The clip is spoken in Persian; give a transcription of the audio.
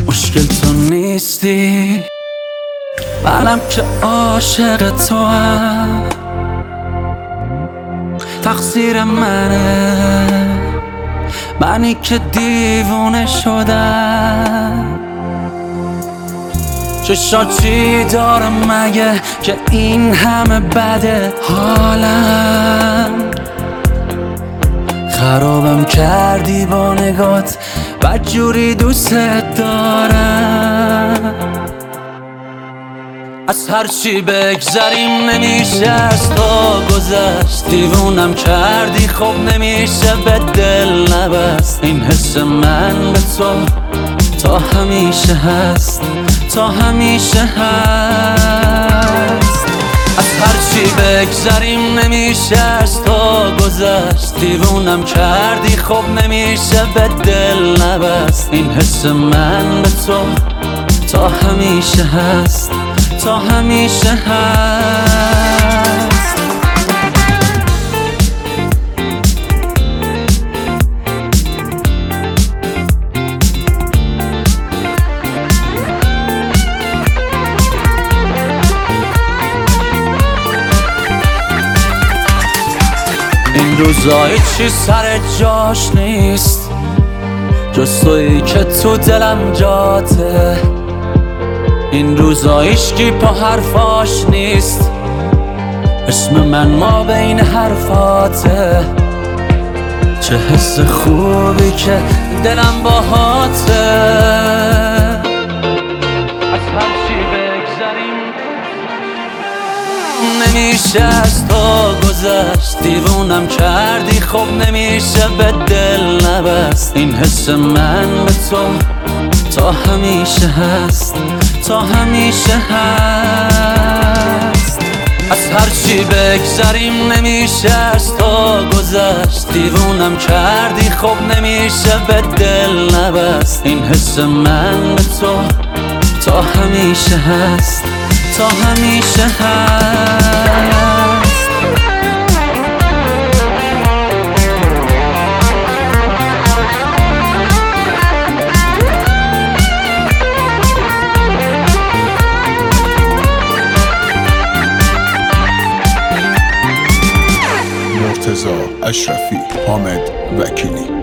مشکل تو نیستی، منم که عاشق تو هم. تقصیر منه، منی که دیوونه شدم. چشات چی دارم مگه که این همه بده حالم؟ خرابم کردی با نگات، بدجوری دوست دارم. از هرچی بگذریم نمیشه از تو گذشت. دیوونم کردی خب نمیشه به دل نبست. این حس من به تو تا همیشه هست، تا همیشه هست. از هرچی بگذریم نمیشه از تو گذشت. دیوونم کردی خب نمیشه به دل نبست. این حس من به تو تا همیشه هست، تا همیشه هست. این روزا هیچی سر جاش نیست، جز تویی که تو دلم جاته. این روزا هیچکی پا حرفاش نیست، اسم من ما بین حرفاته. چه حس خوبی که دلم باهاته. از هرچی بگذریم نمیشه از تو گذشت. دیوونم کردی خب نمیشه به دل نبست. این حس من به تو تا همیشه هست، تا همیشه هست. از هرچی بگذریم نمیشه از تو گذشت. دیوونم کردی خب نمیشه به دل نبست. این حس من به تو تا همیشه هست، تا همیشه هست. مرتضی اشرفی، حامد وکیلی.